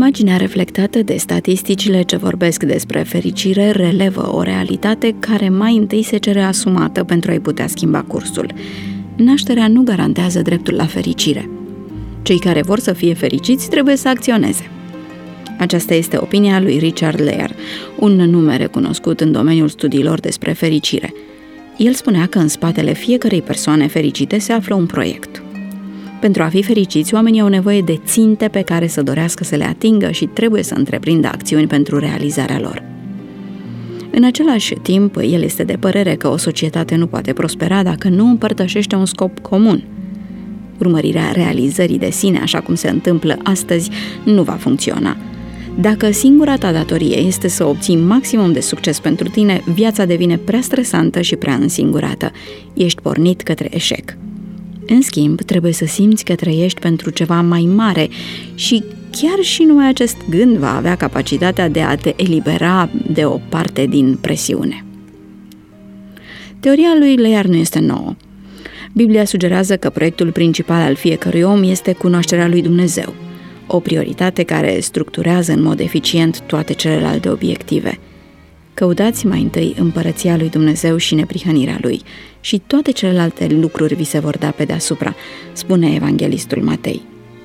Imaginea reflectată de statisticile ce vorbesc despre fericire relevă o realitate care mai întâi se cere asumată pentru a-i putea schimba cursul. Nașterea nu garantează dreptul la fericire. Cei care vor să fie fericiți trebuie să acționeze. Aceasta este opinia lui Richard Lear, un nume recunoscut în domeniul studiilor despre fericire. El spunea că în spatele fiecărei persoane fericite se află un proiect. Pentru a fi fericiți, oamenii au nevoie de ținte pe care să dorească să le atingă și trebuie să întreprindă acțiuni pentru realizarea lor. În același timp, el este de părere că o societate nu poate prospera dacă nu împărtășește un scop comun. Urmărirea realizării de sine, așa cum se întâmplă astăzi, nu va funcționa. Dacă singura ta datorie este să obții maximum de succes pentru tine, viața devine prea stresantă și prea însingurată. Ești pornit către eșec. În schimb, trebuie să simți că trăiești pentru ceva mai mare și chiar și numai acest gând va avea capacitatea de a te elibera de o parte din presiune. Teoria lui Lear nu este nouă. Biblia sugerează că proiectul principal al fiecărui om este cunoașterea lui Dumnezeu, o prioritate care structurează în mod eficient toate celelalte obiective. Căutați mai întâi împărăția lui Dumnezeu și neprihănirea lui și toate celelalte lucruri vi se vor da pe deasupra, spune evanghelistul Matei.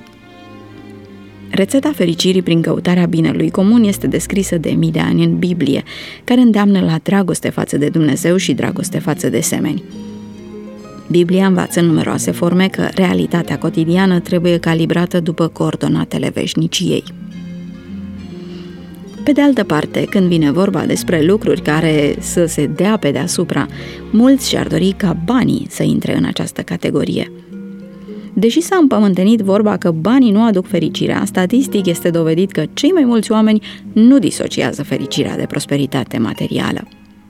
Rețeta fericirii prin căutarea binelui comun este descrisă de mii de ani în Biblie, care îndeamnă la dragoste față de Dumnezeu și dragoste față de semeni. Biblia învață în numeroase forme că realitatea cotidiană trebuie calibrată după coordonatele veșniciei. Pe de altă parte, când vine vorba despre lucruri care să se dea pe deasupra, mulți și-ar dori ca banii să intre în această categorie. Deși s-a împământenit vorba că banii nu aduc fericirea, statistic este dovedit că cei mai mulți oameni nu disociază fericirea de prosperitate materială.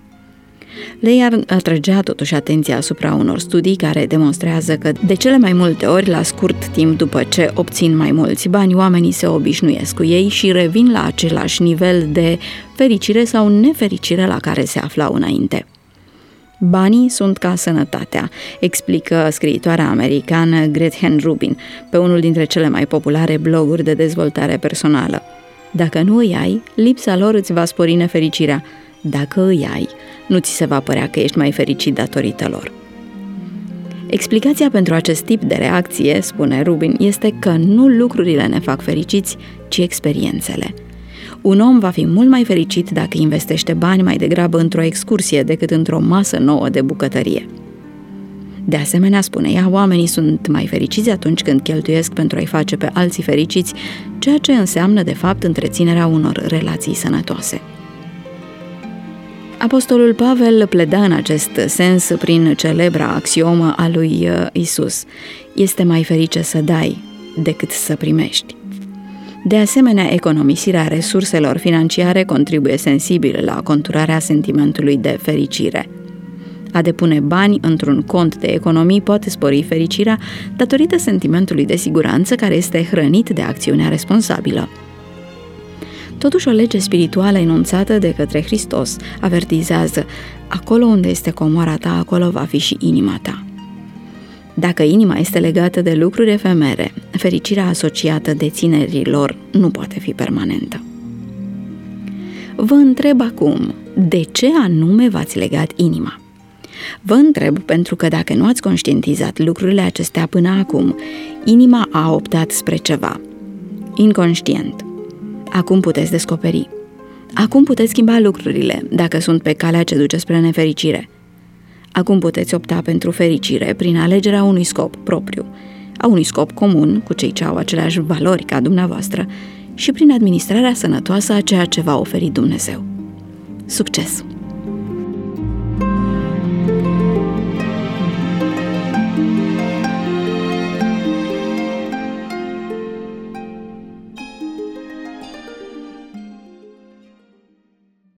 Lear atrăgea totuși atenția asupra unor studii care demonstrează că de cele mai multe ori, la scurt timp după ce obțin mai mulți bani, oamenii se obișnuiesc cu ei și revin la același nivel de fericire sau nefericire la care se aflau înainte. Banii sunt ca sănătatea, explică scriitoarea americană Gretchen Rubin pe unul dintre cele mai populare bloguri de dezvoltare personală. Dacă nu îi ai, lipsa lor îți va spori nefericirea. Dacă îi ai, nu ți se va părea că ești mai fericit datorită lor. Explicația pentru acest tip de reacție, spune Rubin, este că nu lucrurile ne fac fericiți, ci experiențele. Un om va fi mult mai fericit dacă investește bani mai degrabă într-o excursie decât într-o masă nouă de bucătărie. De asemenea, spune ea, oamenii sunt mai fericiți atunci când cheltuiesc pentru a-i face pe alții fericiți, ceea ce înseamnă, de fapt, întreținerea unor relații sănătoase. Apostolul Pavel pleda în acest sens prin celebra axiomă a lui Isus: este mai ferice să dai decât să primești. De asemenea, economisirea resurselor financiare contribuie sensibil la conturarea sentimentului de fericire. A depune bani într-un cont de economii poate spori fericirea datorită sentimentului de siguranță care este hrănit de acțiunea responsabilă. Totuși, o lege spirituală enunțată de către Hristos avertizează: acolo unde este comoara ta, acolo va fi și inima ta. Dacă inima este legată de lucruri efemere, fericirea asociată deținerilor nu poate fi permanentă. Vă întreb acum, de ce anume v-ați legat inima? Vă întreb pentru că dacă nu ați conștientizat lucrurile acestea până acum, inima a optat spre ceva inconștient. Acum puteți descoperi. Acum puteți schimba lucrurile dacă sunt pe calea ce duce spre nefericire. Acum puteți opta pentru fericire prin alegerea unui scop propriu, a unui scop comun cu cei ce au aceleași valori ca dumneavoastră și prin administrarea sănătoasă a ceea ce v-a oferit Dumnezeu. Succes!